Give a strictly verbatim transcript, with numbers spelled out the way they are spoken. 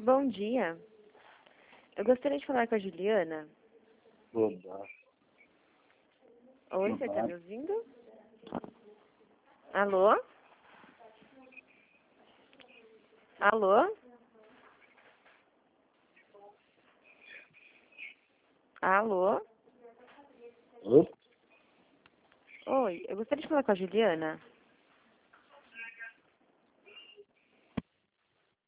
Bom dia. Eu gostaria de falar com a Juliana. Oba. Oi, você está me ouvindo? Alô? Alô? Alô? Oi? Oi, eu gostaria de falar com a Juliana.